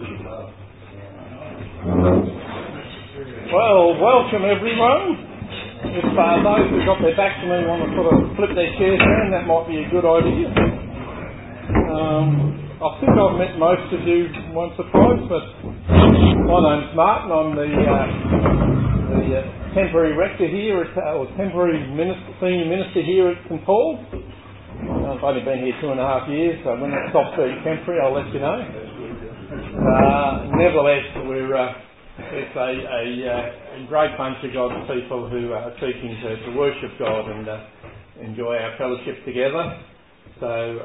Well, welcome everyone. If those who got their back to me want to sort of flip their chairs down, that might be a good idea. I think I've met most of you once or twice, but my name's Martin. I'm the temporary rector here, or temporary senior minister here at St Paul's. I've only been here 2.5 years, so when it stops being temporary, I'll let you know. Nevertheless, it's a great bunch of God's people who are seeking to worship God and enjoy our fellowship together. So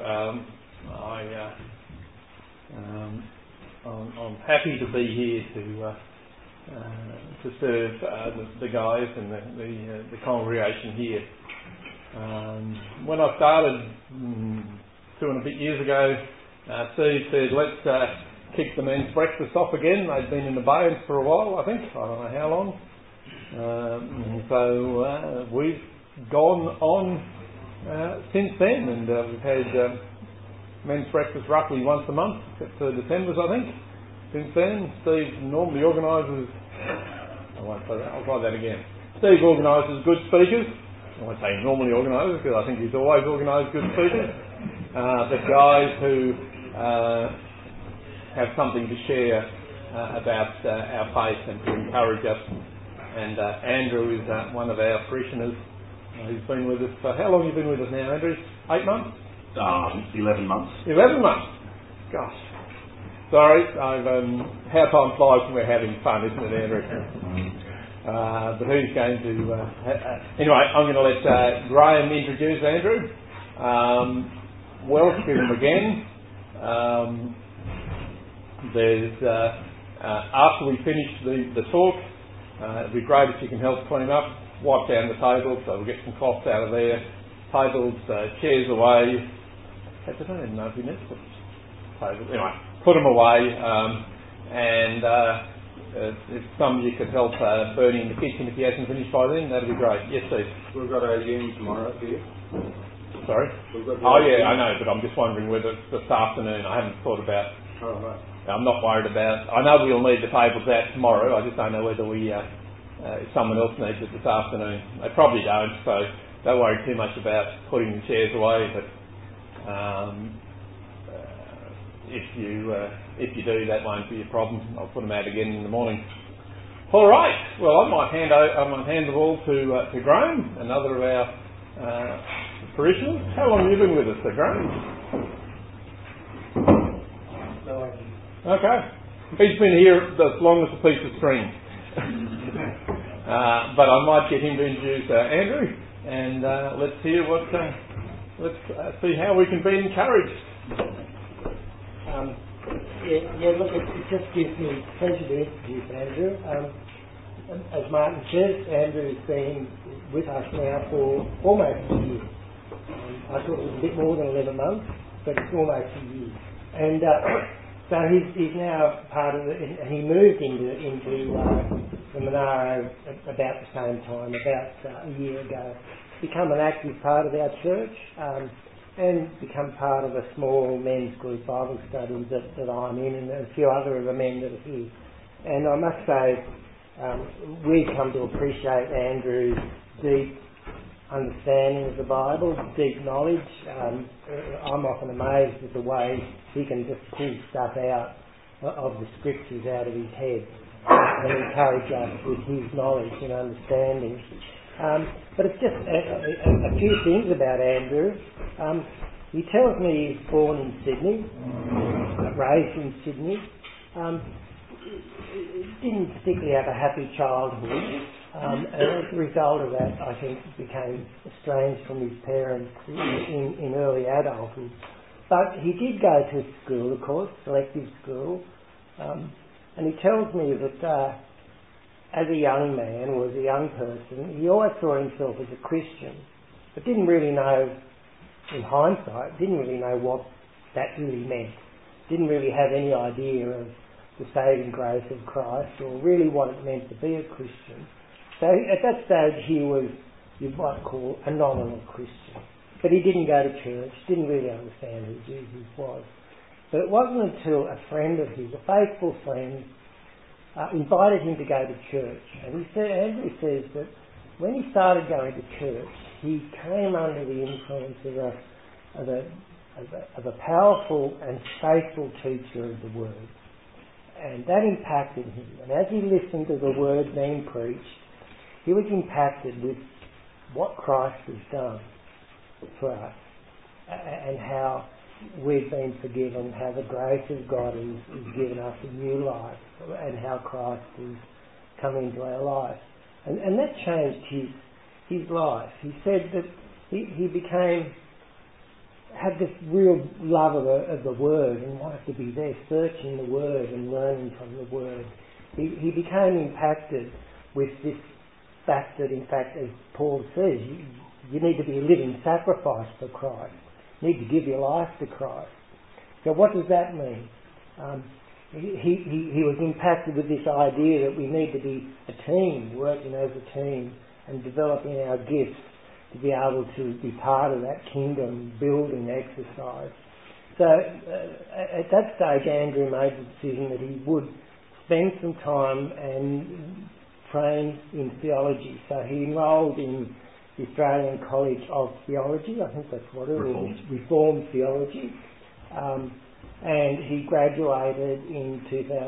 I'm happy to be here to serve the guys and the congregation here. When I started 2 and a bit years ago, Steve said, let's kick the men's breakfast off again. They'd been in the abeyance for a while, I think. I don't know how long. So we've gone on since then, and we've had men's breakfast roughly once a month, except for December's, I think. Since then, Steve normally organises... I won't say that, I'll try that again. Steve organises good speakers. I won't say normally organises, because I think he's always organised good speakers. The guys who have something to share about our faith and to encourage us. And Andrew is one of our parishioners who's been with us for... How long have you been with us now, Andrew? 8 months? 11 months. 11 months? Gosh. Sorry, how time flies when we're having fun, isn't it, Andrew? But who's going to... anyway, I'm going to let Graham introduce Andrew. Welcome him again. There's after we finish the talk, it'd be great if you can help clean up, wipe down the tables, so we'll get some cloths out of there, tables, chairs away. I don't even know if you need to put tables. Anyway, put them away, and if some of you could help Bernie in the kitchen if he hasn't finished by then, that'd be great. Yes, Steve. We've got our union tomorrow here. Sorry? Oh yeah, I know, but I'm just wondering whether it's this afternoon. I haven't thought about... Oh, right. I'm not worried about... I know we'll need the tables out tomorrow. I just don't know whether if someone else needs it this afternoon. They probably don't, so don't worry too much about putting the chairs away. But if you do, that won't be a problem. I'll put them out again in the morning. All right. Well, I might hand the ball to Graham, another of our parishioners. How long have you been with us, Graham? Okay. He's been here as long as a piece of string. But I might get him to introduce Andrew, and let's hear let's see how we can be encouraged. Look, it just gives me pleasure to introduce Andrew. As Martin says, Andrew's been with us now for almost a year. I thought it was a bit more than 11 months, but it's almost a year. And so he's now part of it, and he moved into the Monaro about the same time, about a year ago. Become an active part of our church, and become part of a small men's group Bible study that I'm in, and a few other of the men that are here. And I must say, we've come to appreciate Andrew's deep understanding of the Bible, deep knowledge. I'm often amazed at the way he can just pull stuff out of the scriptures out of his head and encourage us with his knowledge and understanding. But it's just a few things about Andrew. He tells me he's born in Sydney, raised in Sydney. Didn't particularly have a happy childhood. And as a result of that, I think became estranged from his parents in early adulthood. But he did go to school, of course, selective school, and he tells me that as a young man or as a young person, he always saw himself as a Christian, but didn't really know, in hindsight, didn't really know what that really meant. Didn't really have any idea of the saving grace of Christ or really what it meant to be a Christian. So at that stage he was, you might call, a nominal Christian. But he didn't go to church, didn't really understand who Jesus was. But it wasn't until a friend of his, a faithful friend, invited him to go to church. And Andrew says that when he started going to church, he came under the influence of a powerful and faithful teacher of the Word. And that impacted him. And as he listened to the Word being preached, he was impacted with what Christ has done for us and how we've been forgiven, how the grace of God has given us a new life, and how Christ has come into our life. And that changed his life. He said that he had this real love of the Word and wanted to be there searching the Word and learning from the Word. He became impacted with this fact that, in fact, as Paul says, you need to be a living sacrifice for Christ. You need to give your life to Christ. So what does that mean? He was impacted with this idea that we need to be a team, working as a team and developing our gifts to be able to be part of that kingdom building exercise. So at that stage, Andrew made the decision that he would spend some time and train in theology. So he enrolled in the Australian College of Theology, I think that's what it is, Reformed Theology, and he graduated in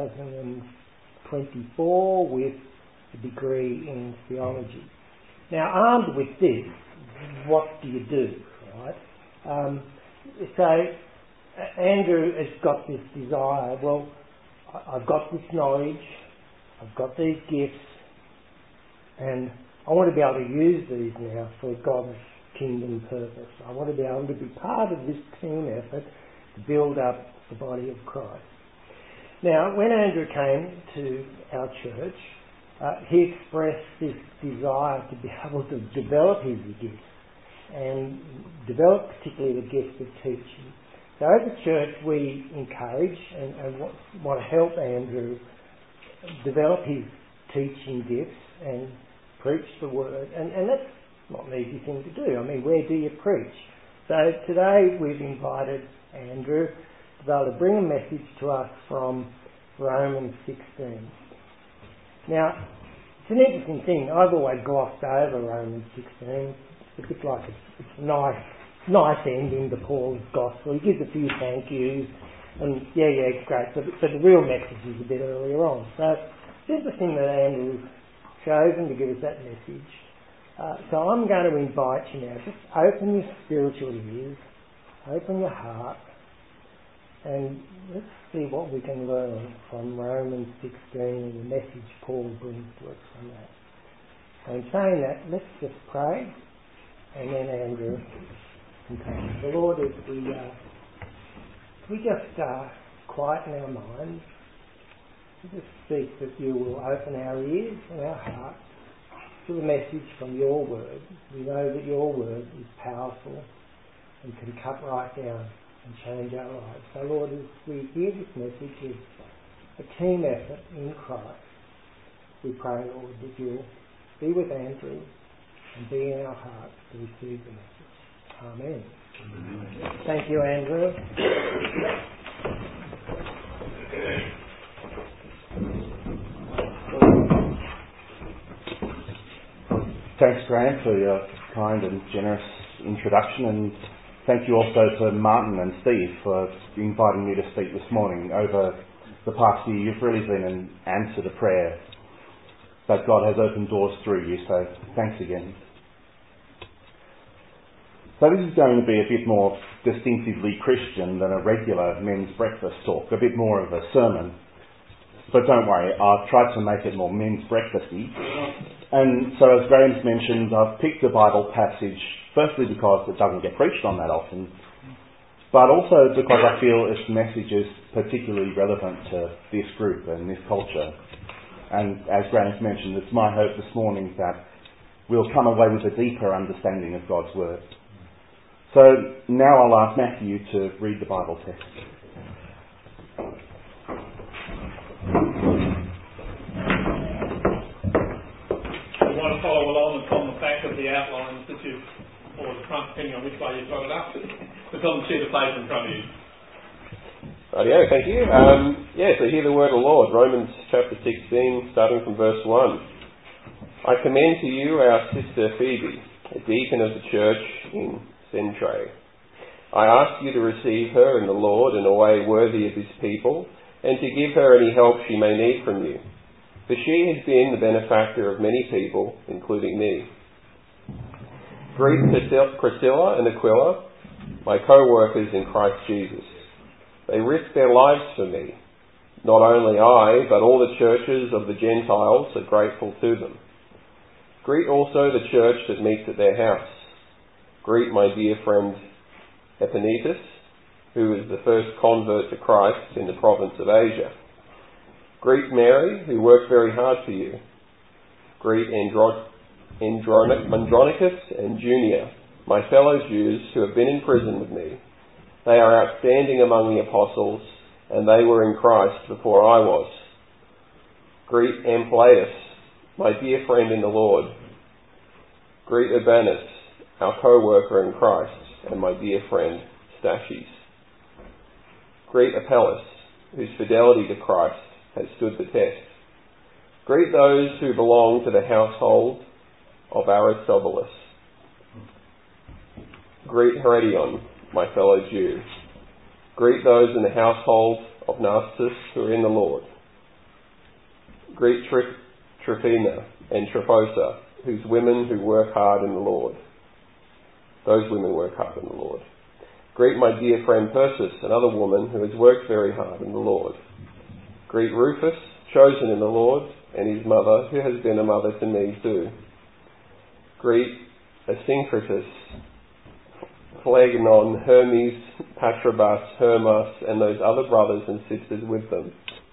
2024 with a degree in theology. Now, armed with this, what do you do, right? So Andrew has got this desire, well, I've got this knowledge, I've got these gifts, and I want to be able to use these now for God's kingdom purpose. I want to be able to be part of this team effort to build up the body of Christ. Now, when Andrew came to our church, he expressed this desire to be able to develop his gifts and develop particularly the gift of teaching. So as a church, we encourage and want to help Andrew develop his teaching gifts and preach the Word. And that's not an easy thing to do. I mean, where do you preach? So today we've invited Andrew to be able to bring a message to us from Romans 16. Now, it's an interesting thing. I've always glossed over Romans 16. It's a bit like it's a nice ending to Paul's gospel. He gives a few thank yous, and it's great. But the real message is a bit earlier on. So it's interesting that Andrew chosen to give us that message. So I'm going to invite you now, just open your spiritual ears, open your heart, and let's see what we can learn from Romans 16 and the message Paul brings to us from that. So in saying that, let's just pray, and then Andrew can take it. The Lord, as we just quieten our minds, we just seek that you will open our ears and our hearts to the message from your Word. We know that your Word is powerful and can cut right down and change our lives. So Lord, as we hear this message as a team effort in Christ, we pray, Lord, that you'll be with Andrew and be in our hearts to receive the message. Amen. Thank you, Andrew. Thanks, Graham, for your kind and generous introduction, and thank you also to Martin and Steve for inviting me to speak this morning. Over the past year, you've really been an answer to prayer, but God has opened doors through you, so thanks again. So this is going to be a bit more distinctively Christian than a regular men's breakfast talk, a bit more of a sermon. But don't worry, I've tried to make it more men's breakfasty. And so as Graham's mentioned, I've picked a Bible passage, firstly because it doesn't get preached on that often, but also because I feel its message is particularly relevant to this group and this culture. And as Graham's mentioned, it's my hope this morning that we'll come away with a deeper understanding of God's Word. So now I'll ask Matthew to read the Bible text. Want to follow along from the back of the outlines that you've, or the front, depending on which way you've got it up, but on the sheet of paper in front of you. Rightio, thank you. So hear the word of the Lord. Romans chapter 16, starting from verse 1. I commend to you our sister Phoebe, a deacon of the church in Cenchreae. I ask you to receive her in the Lord in a way worthy of his people, and to give her any help she may need from you. For she has been the benefactor of many people, including me. Greet Priscilla and Aquila, my co-workers in Christ Jesus. They risked their lives for me. Not only I, but all the churches of the Gentiles are grateful to them. Greet also the church that meets at their house. Greet my dear friend Epanetus, who is the first convert to Christ in the province of Asia. Greet Mary, who worked very hard for you. Greet Andronicus and Junia, my fellow Jews who have been in prison with me. They are outstanding among the apostles, and they were in Christ before I was. Greet Amplias, my dear friend in the Lord. Greet Urbanus, our co-worker in Christ, and my dear friend Stachys. Greet Apelles, whose fidelity to Christ has stood the test. Greet those who belong to the household of Aristobulus. Greet Herodion, my fellow Jew. Greet those in the household of Narcissus who are in the Lord. Greet Tryphena and Tryphosa, whose women who work hard in the Lord. Those women work hard in the Lord. Greet my dear friend Persis, another woman who has worked very hard in the Lord. Greet Rufus, chosen in the Lord, and his mother, who has been a mother to me too. Greet Asyncritus, Phlegonon, Hermes, Patrobas, Hermas, and those other brothers and sisters with them.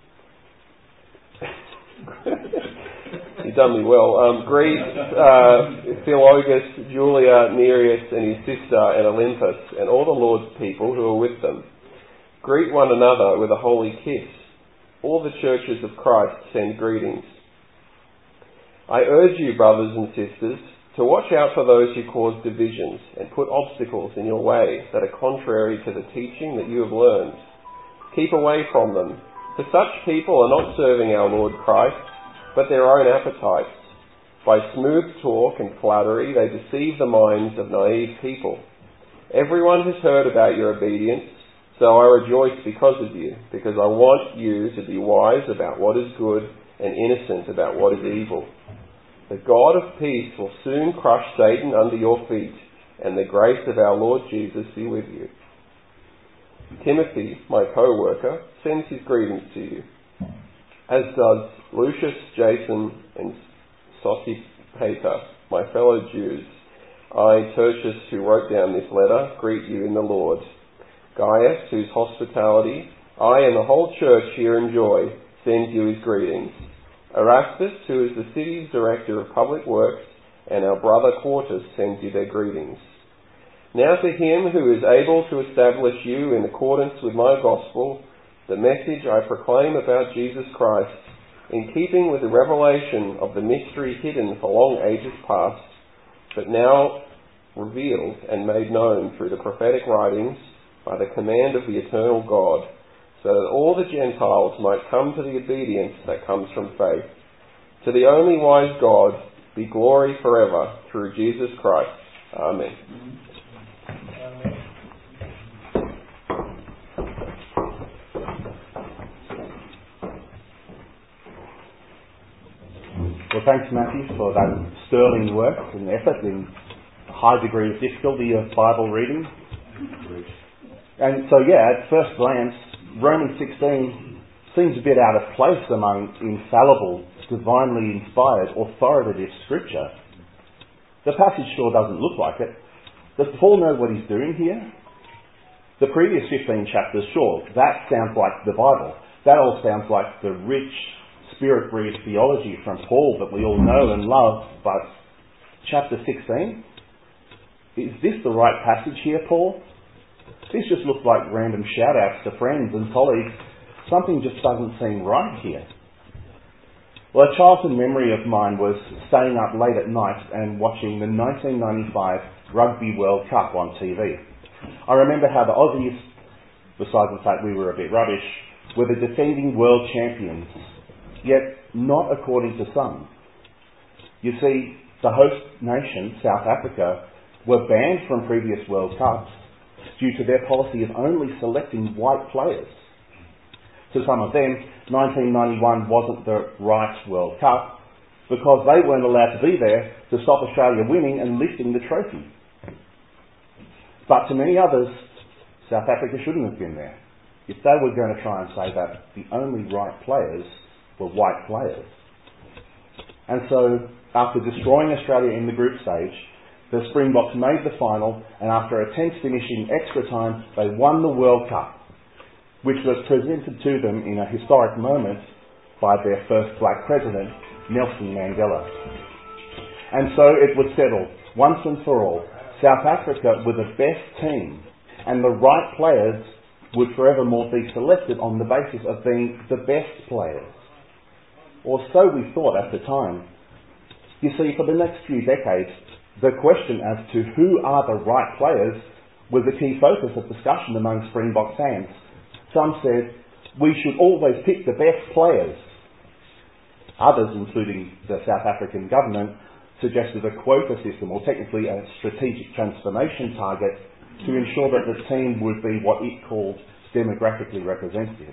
You've done me well. Greet Philologus, Julia, Nereus, and his sister, and Olympus, and all the Lord's people who are with them. Greet one another with a holy kiss. All the churches of Christ send greetings. I urge you, brothers and sisters, to watch out for those who cause divisions and put obstacles in your way that are contrary to the teaching that you have learned. Keep away from them, for such people are not serving our Lord Christ, but their own appetites. By smooth talk and flattery they deceive the minds of naive people. Everyone has heard about your obedience, so I rejoice because of you, because I want you to be wise about what is good and innocent about what is evil. The God of peace will soon crush Satan under your feet, and the grace of our Lord Jesus be with you. Timothy, my co-worker, sends his greetings to you, as does Lucius, Jason, and Sosipater, my fellow Jews. I, Tertius, who wrote down this letter, greet you in the Lord. Gaius, whose hospitality I and the whole church here enjoy, sends you his greetings. Erastus, who is the city's director of public works, and our brother Quartus sends you their greetings. Now to him who is able to establish you in accordance with my gospel, the message I proclaim about Jesus Christ, in keeping with the revelation of the mystery hidden for long ages past, but now revealed and made known through the prophetic writings by the command of the eternal God, so that all the Gentiles might come to the obedience that comes from faith. To the only wise God be glory forever through Jesus Christ. Amen. Well, thanks, Matthew, for that sterling work and effort in a high degree of difficulty of Bible reading. And so, at first glance, Romans 16 seems a bit out of place among infallible, divinely inspired, authoritative scripture. The passage sure doesn't look like it. Does Paul know what he's doing here? The previous 15 chapters, sure, that sounds like the Bible. That all sounds like the rich, spirit-breathed theology from Paul that we all know and love. But chapter 16? Is this the right passage here, Paul? This just looks like random shout-outs to friends and colleagues. Something just doesn't seem right here. Well, a childhood memory of mine was staying up late at night and watching the 1995 Rugby World Cup on TV. I remember how the Aussies besides the fact we were a bit rubbish, were the defending world champions, yet not according to some. You see, the host nation, South Africa, were banned from previous World Cups due to their policy of only selecting white players. To some of them, 1991 wasn't the right World Cup because they weren't allowed to be there to stop Australia winning and lifting the trophy. But to many others, South Africa shouldn't have been there if they were going to try and say that the only right players were white players. And so, after destroying Australia in the group stage, the Springboks made the final, and after a tense finish in extra time, they won the World Cup, which was presented to them in a historic moment by their first black president, Nelson Mandela. And so it was settled, once and for all, South Africa were the best team, and the right players would forevermore be selected on the basis of being the best players. Or so we thought at the time. You see, for the next few decades, the question as to who are the right players was a key focus of discussion among Springbok fans. Some said, we should always pick the best players. Others, including the South African government, suggested a quota system, or technically a strategic transformation target, to ensure that the team would be what it called demographically representative.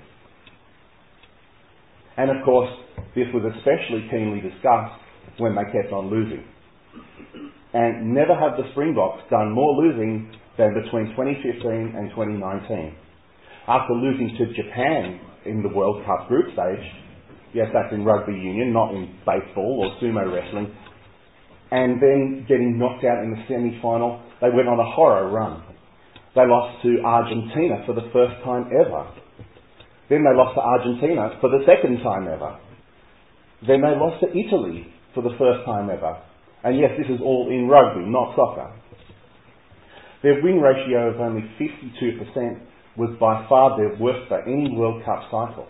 And of course, this was especially keenly discussed when they kept on losing. And never have the Springboks done more losing than between 2015 and 2019. After losing to Japan in the World Cup group stage, yes, that's in rugby union, not in baseball or sumo wrestling, and then getting knocked out in the semi-final, they went on a horror run. They lost to Argentina for the first time ever. Then they lost to Argentina for the second time ever. Then they lost to Italy for the first time ever. And yes, this is all in rugby, not soccer. Their win ratio of only 52% was by far their worst for any World Cup cycle.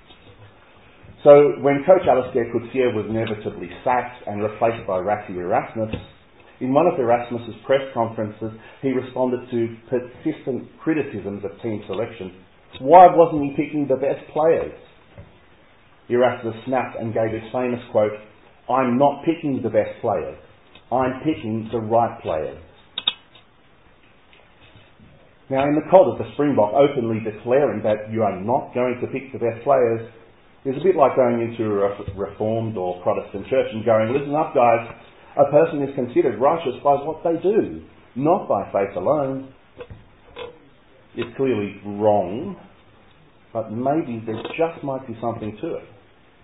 So when Coach Alistair Coetzee was inevitably sacked and replaced by Rassie Erasmus, in one of Erasmus's press conferences, he responded to persistent criticisms of team selection. Why wasn't he picking the best players? Erasmus snapped and gave his famous quote, "I'm not picking the best players. I'm picking the right players." Now, in the cult of the Springbok, openly declaring that you are not going to pick the best players is a bit like going into a Reformed or Protestant church and going, listen up guys, a person is considered righteous by what they do, not by faith alone. It's clearly wrong, but maybe there just might be something to it.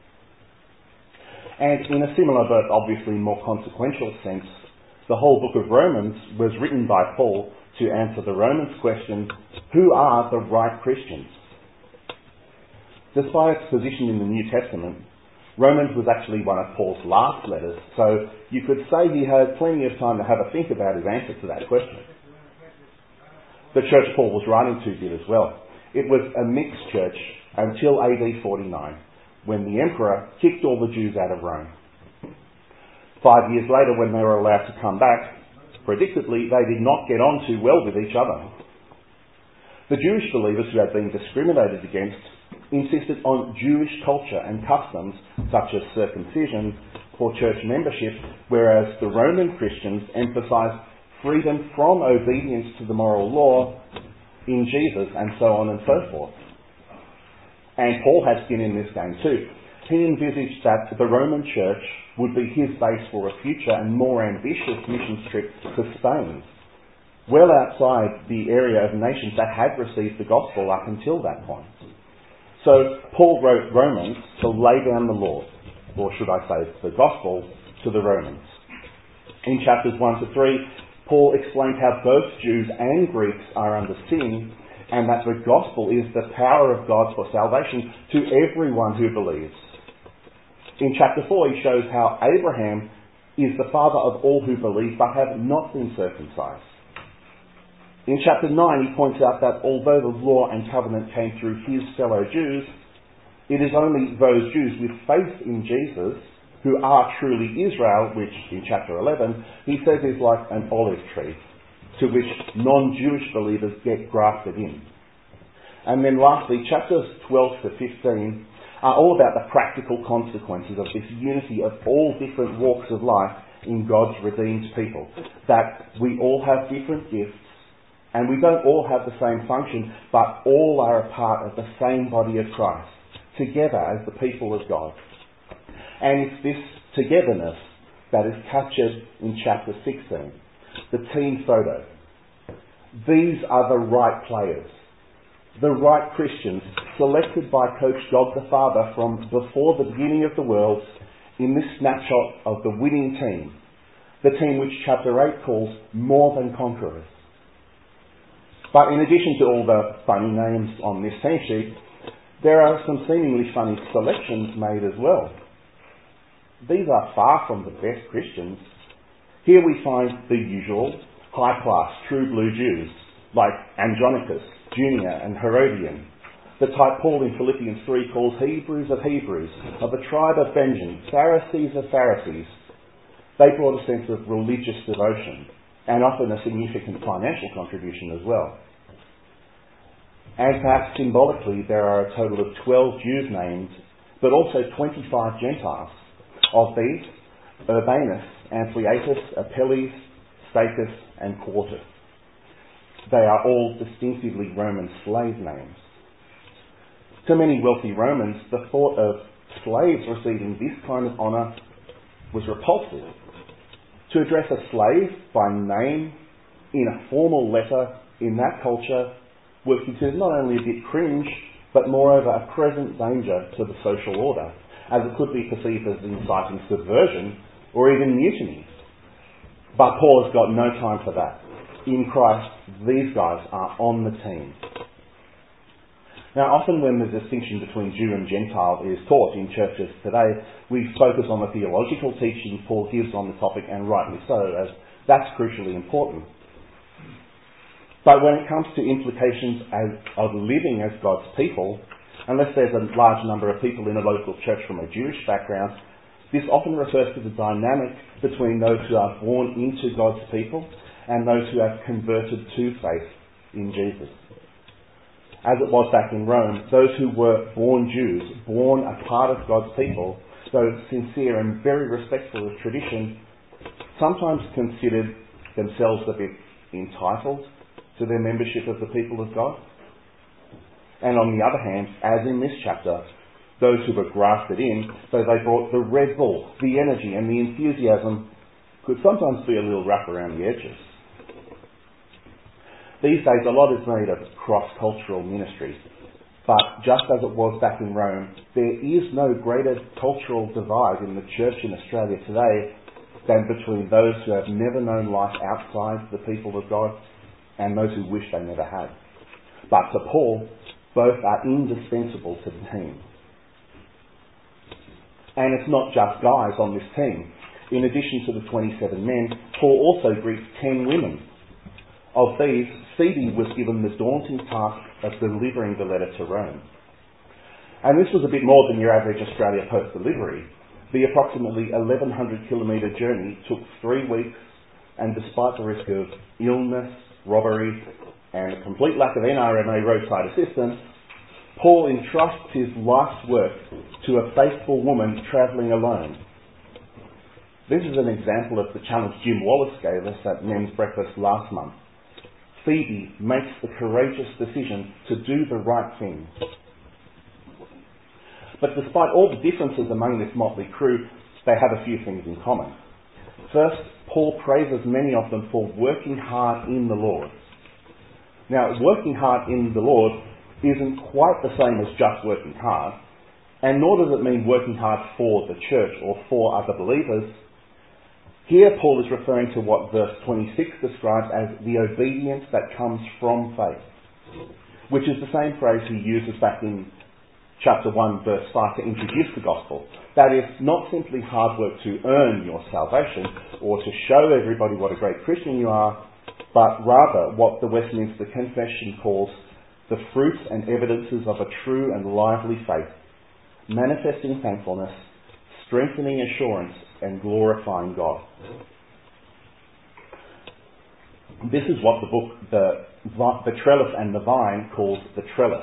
And in a similar but obviously more consequential sense, the whole book of Romans was written by Paul to answer the Romans question, who are the right Christians? Despite its position in the New Testament, Romans was actually one of Paul's last letters, so you could say he had plenty of time to have a think about his answer to that question. The church Paul was writing to did as well. It was a mixed church until AD 49, when the emperor kicked all the Jews out of Rome. 5 years later, when they were allowed to come back, predictably, they did not get on too well with each other. The Jewish believers who had been discriminated against insisted on Jewish culture and customs, such as circumcision, for church membership, whereas the Roman Christians emphasised freedom from obedience to the moral law in Jesus, and so on and so forth. And Paul had skin in this game too. He envisaged that the Roman Church would be his base for a future and more ambitious mission trip to Spain, well outside the area of nations that had received the gospel up until that point. So Paul wrote Romans to lay down the law, or should I say the gospel, to the Romans. In chapters 1 to 3, Paul explained how both Jews and Greeks are under sin, and that the gospel is the power of God for salvation to everyone who believes. In chapter 4, he shows how Abraham is the father of all who believe but have not been circumcised. In chapter 9, he points out that although the law and covenant came through his fellow Jews, it is only those Jews with faith in Jesus who are truly Israel, which in chapter 11 he says is like an olive tree to which non-Jewish believers get grafted in. And then lastly, chapters 12 to 15 are all about the practical consequences of this unity of all different walks of life in God's redeemed people. That we all have different gifts, and we don't all have the same function, but all are a part of the same body of Christ, together as the people of God. And it's this togetherness that is captured in chapter 16, the team photo. These are the right players, the right Christians, selected by Coach God the Father from before the beginning of the world in this snapshot of the winning team, the team which chapter 8 calls More Than Conquerors. But in addition to all the funny names on this team sheet, there are some seemingly funny selections made as well. These are far from the best Christians. Here we find the usual high-class, true blue Jews, like Andronicus, Junior and Herodian, the type Paul in Philippians 3 calls Hebrews of Hebrews, of the tribe of Benjamin, Pharisees of Pharisees. They brought a sense of religious devotion, and often a significant financial contribution as well. And perhaps symbolically, there are a total of 12 Jews named, but also 25 Gentiles. Of these, Urbanus, Ampliatus, Apelles, Stachys and Quartus. They are all distinctively Roman slave names. To many wealthy Romans, the thought of slaves receiving this kind of honour was repulsive. To address a slave by name in a formal letter in that culture was considered not only a bit cringe, but moreover a present danger to the social order, as it could be perceived as inciting subversion or even mutiny. But Paul has got no time for that. In Christ, these guys are on the team. Now, often when the distinction between Jew and Gentile is taught in churches today, we focus on the theological teaching Paul gives on the topic, and rightly so, as that's crucially important. But when it comes to implications of living as God's people, unless there's a large number of people in a local church from a Jewish background, this often refers to the dynamic between those who are born into God's people and those who have converted to faith in Jesus. As it was back in Rome, those who were born Jews, born a part of God's people, though sincere and very respectful of tradition, sometimes considered themselves a bit entitled to their membership of the people of God. And on the other hand, as in this chapter, those who were grafted in, though they brought the Red Bull, the energy and the enthusiasm, could sometimes be a little rough around the edges. These days a lot is made of cross-cultural ministry, but just as it was back in Rome, there is no greater cultural divide in the church in Australia today than between those who have never known life outside the people of God and those who wish they never had. But to Paul, both are indispensable to the team. And it's not just guys on this team. In addition to the 27 men, Paul also greets 10 women. Of these, Phoebe was given the daunting task of delivering the letter to Rome. And this was a bit more than your average Australia post-delivery. The approximately 1,100 kilometre journey took 3 weeks, and despite the risk of illness, robbery, and a complete lack of NRMA roadside assistance, Paul entrusts his life's work to a faithful woman travelling alone. This is an example of the challenge Jim Wallace gave us at Men's Breakfast last month. Phoebe makes the courageous decision to do the right thing. But despite all the differences among this motley crew, they have a few things in common. First, Paul praises many of them for working hard in the Lord. Now, working hard in the Lord isn't quite the same as just working hard, and nor does it mean working hard for the church or for other believers. Here Paul is referring to what verse 26 describes as the obedience that comes from faith, which is the same phrase he uses back in chapter 1 verse 5 to introduce the gospel. That is, not simply hard work to earn your salvation or to show everybody what a great Christian you are, but rather what the Westminster Confession calls the fruits and evidences of a true and lively faith, manifesting thankfulness, strengthening assurance, and glorifying God. This is what the the trellis and the vine called the trellis.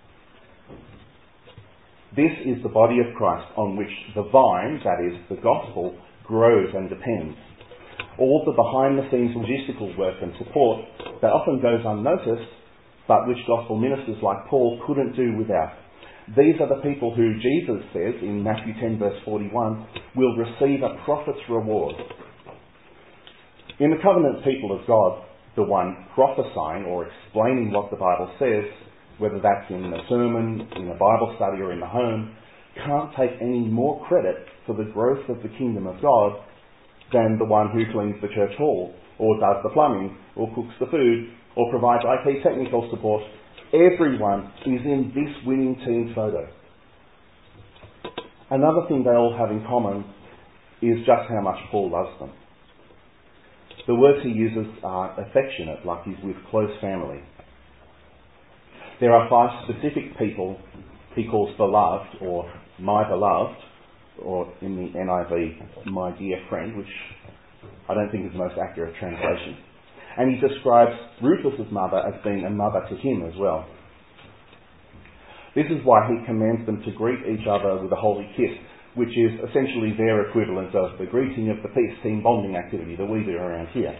This is the body of Christ on which the vine, that is, the gospel, grows and depends. All the behind-the-scenes logistical work and support that often goes unnoticed, but which gospel ministers like Paul couldn't do without. These are the people who Jesus says in Matthew 10 verse 41 will receive a prophet's reward. In the covenant people of God, the one prophesying or explaining what the Bible says, whether that's in a sermon, in a Bible study or in the home, can't take any more credit for the growth of the kingdom of God than the one who cleans the church hall, or does the plumbing, or cooks the food, or provides IT technical support. Everyone is in this winning team photo. Another thing they all have in common is just how much Paul loves them. The words he uses are affectionate, like he's with close family. There are 5 specific people he calls beloved, or my beloved, or in the NIV, my dear friend, which I don't think is the most accurate translation. And he describes Rufus' mother as being a mother to him as well. This is why he commands them to greet each other with a holy kiss, which is essentially their equivalent of the greeting of the peace team bonding activity that we do around here.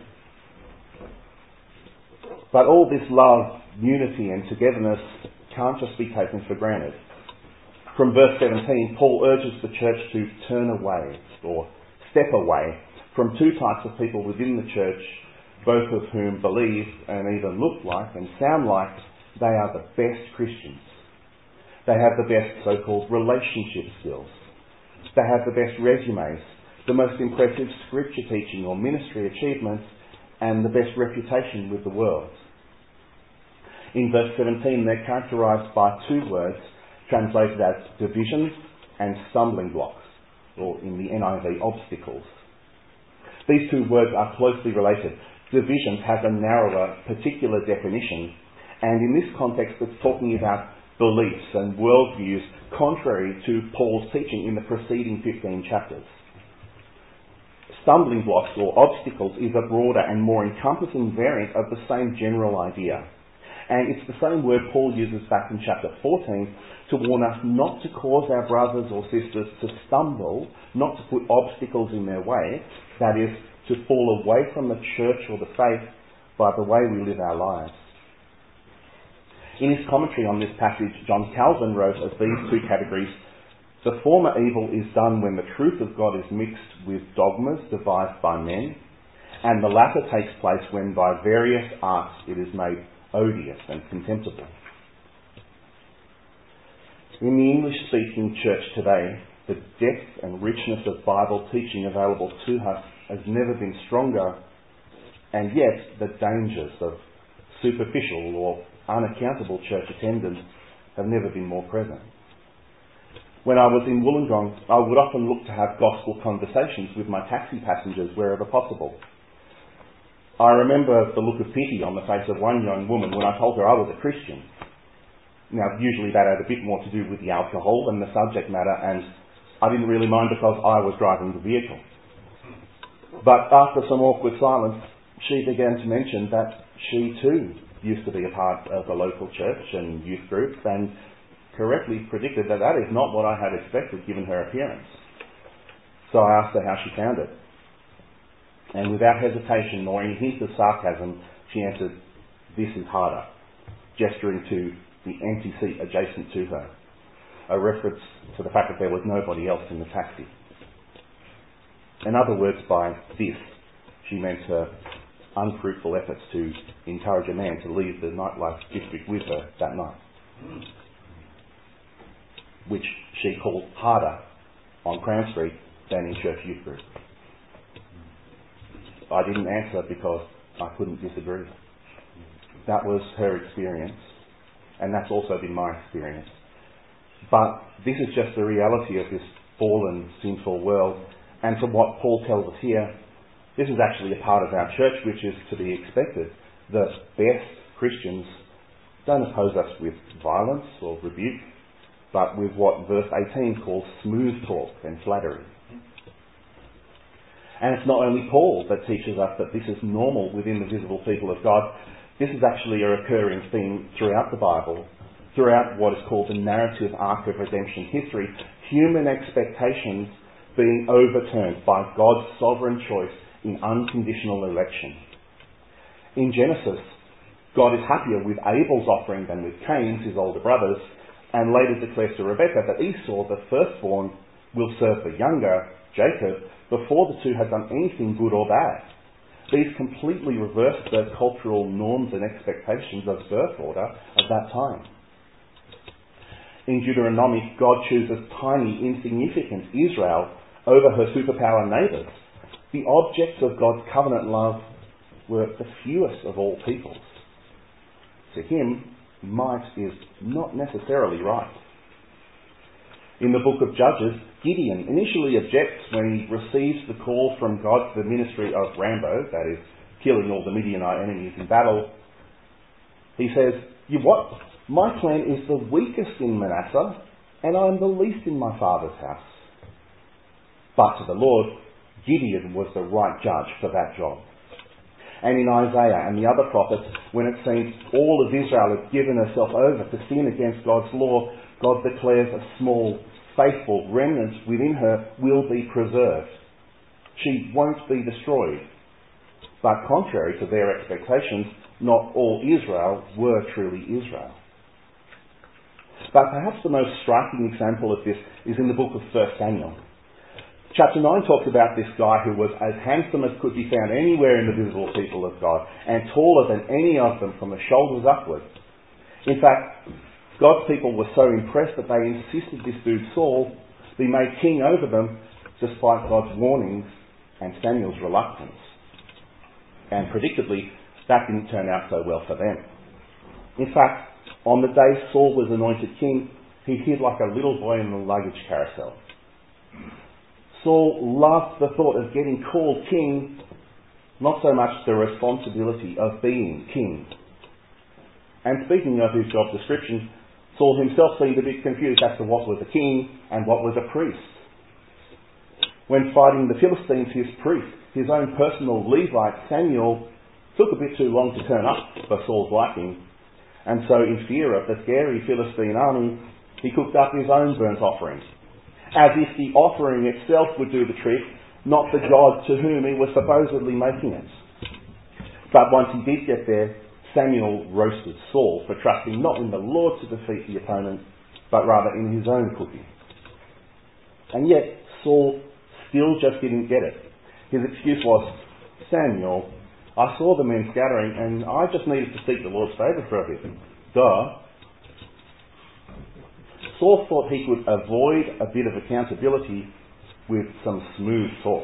But all this love, unity and togetherness can't just be taken for granted. From verse 17, Paul urges the church to turn away, or step away, from 2 types of people within the church, both of whom believe and even look like and sound like they are the best Christians. They have the best so-called relationship skills. They have the best resumes, the most impressive scripture teaching or ministry achievements, and the best reputation with the world. In verse 17, they're characterised by 2 words translated as divisions and stumbling blocks, or in the NIV, obstacles. These 2 words are closely related. Divisions has a narrower, particular definition, and in this context it's talking about beliefs and worldviews contrary to Paul's teaching in the preceding 15 chapters. Stumbling blocks or obstacles is a broader and more encompassing variant of the same general idea. And it's the same word Paul uses back in chapter 14 to warn us not to cause our brothers or sisters to stumble, not to put obstacles in their way, that is, to fall away from the church or the faith by the way we live our lives. In his commentary on this passage, John Calvin wrote of these 2 categories, the former evil is done when the truth of God is mixed with dogmas devised by men, and the latter takes place when by various arts it is made odious and contemptible. In the English-speaking church today, the depth and richness of Bible teaching available to us has never been stronger, and yet the dangers of superficial or unaccountable church attendance have never been more present. When I was in Wollongong, I would often look to have gospel conversations with my taxi passengers wherever possible. I remember the look of pity on the face of one young woman when I told her I was a Christian. Now, usually that had a bit more to do with the alcohol and the subject matter, and I didn't really mind because I was driving the vehicle. But after some awkward silence, she began to mention that she too used to be a part of a local church and youth group, and correctly predicted that that is not what I had expected given her appearance. So I asked her how she found it. And without hesitation or any hint of sarcasm, she answered, "This is harder," gesturing to the empty seat adjacent to her, a reference to the fact that there was nobody else in the taxi. In other words, by this, she meant her unfruitful efforts to encourage a man to leave the nightlife district with her that night, which she called harder on Crown Street than in church youth group. I didn't answer because I couldn't disagree. That was her experience, and that's also been my experience. But this is just the reality of this fallen, sinful world, and from what Paul tells us here, this is actually a part of our church which is to be expected. The best Christians don't oppose us with violence or rebuke, but with what verse 18 calls smooth talk and flattery. And it's not only Paul that teaches us that this is normal within the visible people of God. This is actually a recurring theme throughout the Bible, throughout what is called the narrative arc of redemption history, human expectations being overturned by God's sovereign choice in unconditional election. In Genesis, God is happier with Abel's offering than with Cain's, his older brothers, and later declares to Rebekah that Esau, the firstborn, will serve the younger, Jacob, before the two had done anything good or bad. These completely reversed the cultural norms and expectations of birth order of that time. In Deuteronomy, God chooses tiny, insignificant Israel over her superpower neighbours. The objects of God's covenant love were the fewest of all peoples. To him, might is not necessarily right. In the book of Judges, Gideon initially objects when he receives the call from God to the ministry of Rambo, that is, killing all the Midianite enemies in battle. He says, "What? My clan is the weakest in Manasseh, and I am the least in my father's house." But to the Lord, Gideon was the right judge for that job. And in Isaiah and the other prophets, when it seems all of Israel has given herself over to sin against God's law, God declares a small, faithful remnant within her will be preserved. She won't be destroyed. But contrary to their expectations, not all Israel were truly Israel. But perhaps the most striking example of this is in the book of 1 Samuel. Chapter 9 talks about this guy who was as handsome as could be found anywhere in the visible people of God, and taller than any of them from the shoulders upwards. In fact, God's people were so impressed that they insisted this dude Saul be made king over them, despite God's warnings and Samuel's reluctance. And predictably, that didn't turn out so well for them. In fact, on the day Saul was anointed king, he hid like a little boy in the luggage carousel. Saul loved the thought of getting called king, not so much the responsibility of being king. And speaking of his job description, Saul himself seemed a bit confused as to what was a king and what was a priest. When fighting the Philistines, his priest, his own personal Levite Samuel, took a bit too long to turn up for Saul's liking, and so in fear of the scary Philistine army, he cooked up his own burnt offering, as if the offering itself would do the trick, not the God to whom he was supposedly making it. But once he did get there, Samuel roasted Saul for trusting not in the Lord to defeat the opponent, but rather in his own cooking. And yet, Saul still just didn't get it. His excuse was, "Samuel, I saw the men scattering and I just needed to seek the Lord's favour for a bit." Duh. Saul thought he could avoid a bit of accountability with some smooth talk.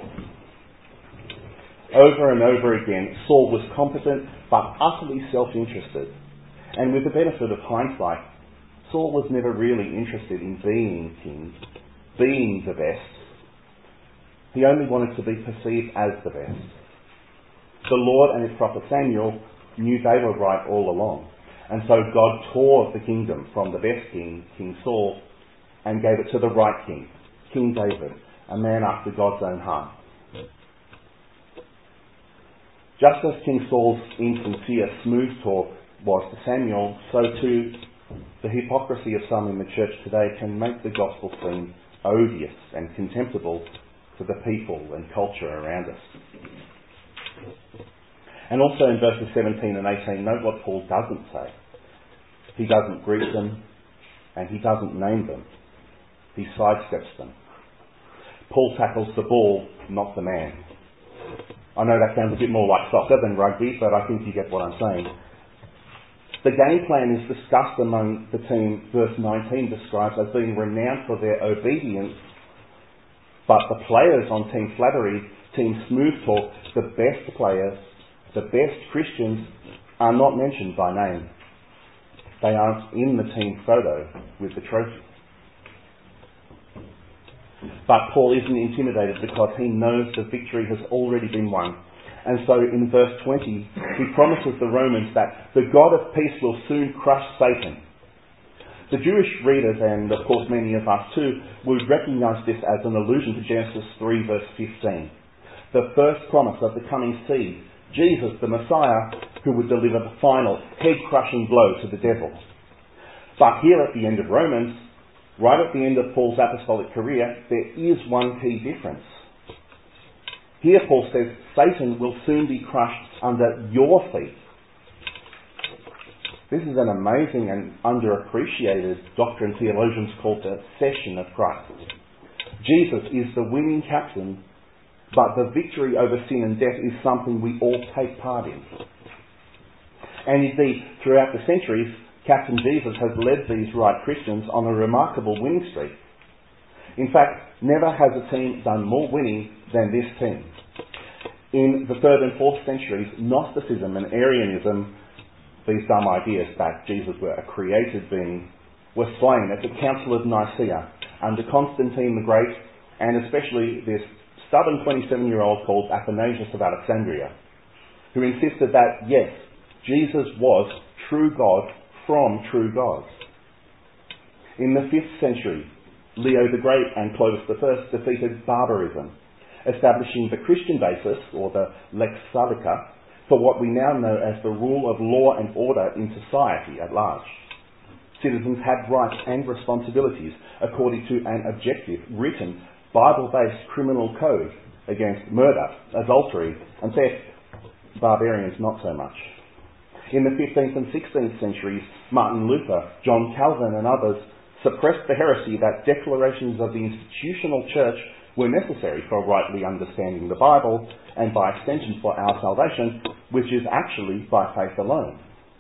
Over and over again, Saul was competent but utterly self-interested. And with the benefit of hindsight, Saul was never really interested in being king, being the best. He only wanted to be perceived as the best. The Lord and his prophet Samuel knew they were right all along. And so God tore the kingdom from the best king, King Saul, and gave it to the right king, King David, a man after God's own heart. Just as King Saul's insincere smooth talk was to Samuel, so too the hypocrisy of some in the church today can make the gospel seem odious and contemptible to the people and culture around us. And also in verses 17 and 18, note what Paul doesn't say. He doesn't greet them, and he doesn't name them. He sidesteps them. Paul tackles the ball, not the man. I know that sounds a bit more like soccer than rugby, but I think you get what I'm saying. The game plan is discussed among the team, verse 19 describes as being renowned for their obedience, but the players on Team Flattery, Team Smooth Talk, the best players, the best Christians, are not mentioned by name. They aren't in the team photo with the trophy. But Paul isn't intimidated because he knows the victory has already been won. And so in verse 20, he promises the Romans that the God of peace will soon crush Satan. The Jewish readers, and of course many of us too, would recognise this as an allusion to Genesis 3 verse 15. The first promise of the coming seed, Jesus, the Messiah, who would deliver the final head-crushing blow to the devil. But here at the end of Romans, right at the end of Paul's apostolic career, there is one key difference. Here Paul says, Satan will soon be crushed under your feet. This is an amazing and underappreciated doctrine theologians call the session of Christ. Jesus is the winning captain, but the victory over sin and death is something we all take part in. And indeed, throughout the centuries, Captain Jesus has led these right Christians on a remarkable winning streak. In fact, never has a team done more winning than this team. In the 3rd and 4th centuries, Gnosticism and Arianism, these dumb ideas that Jesus were a created being, were slain at the Council of Nicaea under Constantine the Great, and especially this stubborn 27-year-old called Athanasius of Alexandria, who insisted that, yes, Jesus was true God from true gods. In the 5th century, Leo the Great and Clovis I defeated barbarism, establishing the Christian basis, or the Lex Salvica, for what we now know as the rule of law and order in society at large. Citizens had rights and responsibilities according to an objective, written, Bible-based criminal code against murder, adultery, and theft. Barbarians not so much. In the 15th and 16th centuries, Martin Luther, John Calvin and others suppressed the heresy that declarations of the institutional church were necessary for rightly understanding the Bible and by extension for our salvation, which is actually by faith alone.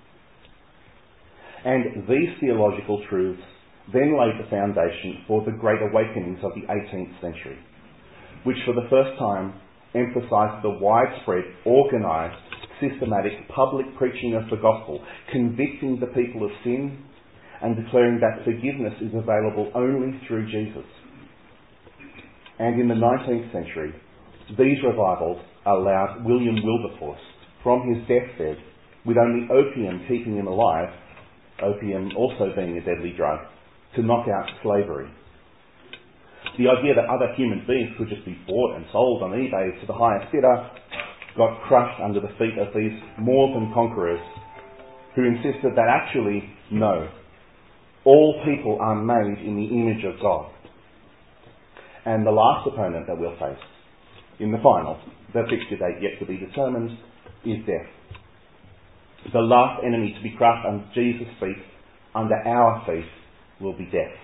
And these theological truths then laid the foundation for the great awakenings of the 18th century, which for the first time emphasised the widespread, organised, systematic public preaching of the gospel, convicting the people of sin and declaring that forgiveness is available only through Jesus. And in the 19th century, these revivals allowed William Wilberforce, from his deathbed, with only opium keeping him alive, opium also being a deadly drug, to knock out slavery. The idea that other human beings could just be bought and sold on eBay to the highest bidder got crushed under the feet of these more than conquerors who insisted that actually, no, all people are made in the image of God. And the last opponent that we'll face in the final, the fixture date yet to be determined, is death. The last enemy to be crushed under Jesus' feet, under our feet, will be death.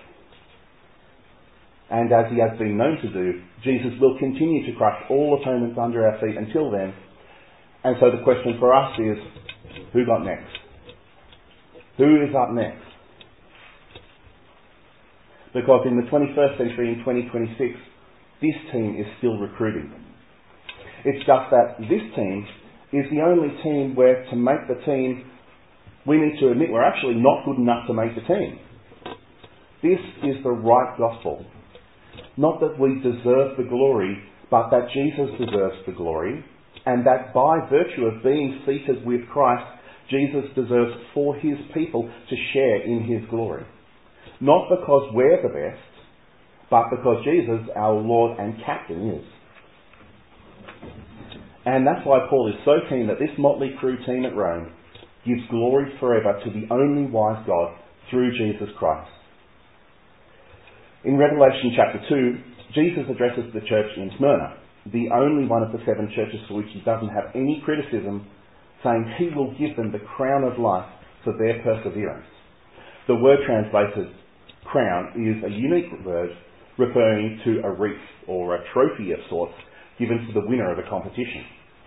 And as he has been known to do, Jesus will continue to crush all opponents under our feet until then. And so the question for us is, who got next? Who is up next? Because in the 21st century, in 2026, this team is still recruiting. It's just that this team is the only team where, to make the team, we need to admit we're actually not good enough to make the team. This is the right gospel. Not that we deserve the glory, but that Jesus deserves the glory, and that by virtue of being seated with Christ, Jesus deserves for his people to share in his glory. Not because we're the best, but because Jesus, our Lord and Captain, is. And that's why Paul is so keen that this motley crew team at Rome gives glory forever to the only wise God through Jesus Christ. In Revelation chapter 2, Jesus addresses the church in Smyrna, the only one of the 7 churches for which he doesn't have any criticism, saying he will give them the crown of life for their perseverance. The word translated crown is a unique word referring to a wreath or a trophy of sorts given to the winner of a competition.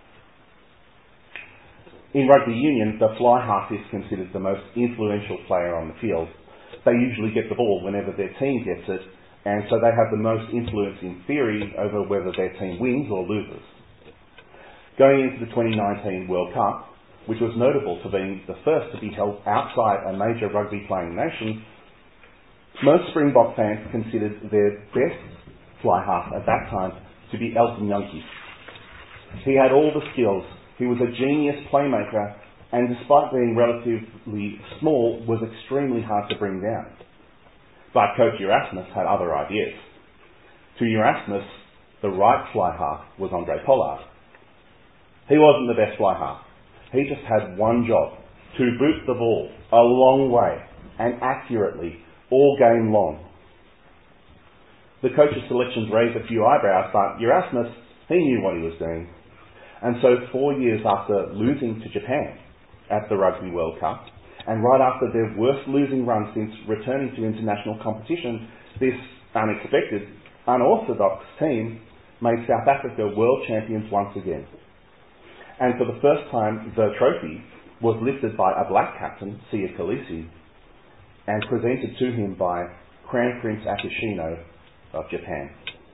In rugby union, the fly half is considered the most influential player on the field. They usually get the ball whenever their team gets it, and so they have the most influence in theory over whether their team wins or loses. Going into the 2019 World Cup, which was notable for being the first to be held outside a major rugby playing nation, most Springbok fans considered their best fly half at that time to be Elton Jantjies. He had all the skills. He was a genius playmaker, and despite being relatively small, was extremely hard to bring down. But coach Erasmus had other ideas. To Erasmus, the right fly half was Andre Pollard. He wasn't the best fly half. He just had one job, to boot the ball a long way and accurately all game long. The coach's selections raised a few eyebrows, but Erasmus, he knew what he was doing. And so 4 years after losing to Japan at the Rugby World Cup, and right after their worst losing run since returning to international competition, this unexpected, unorthodox team made South Africa world champions once again. And for the first time, the trophy was lifted by a black captain, Siya Kolisi, and presented to him by Crown Prince Akishino of Japan.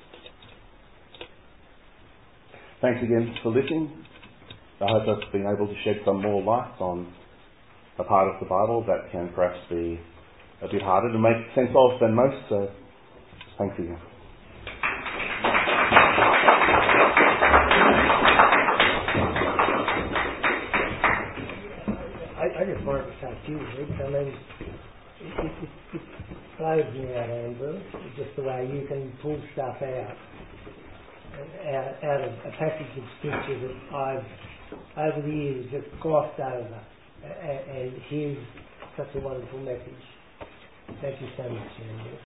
Thanks again for listening. I hope I've been able to shed some more light on a part of the Bible that can perhaps be a bit harder to make sense of than most, so thanks again. I just wanted to say a few words. I mean, it blows me out, Andrew, just the way you can pull stuff out of a passage of scripture that I've, over the years, just glossed over. And here's such a wonderful message. Thank you so much, Andrew.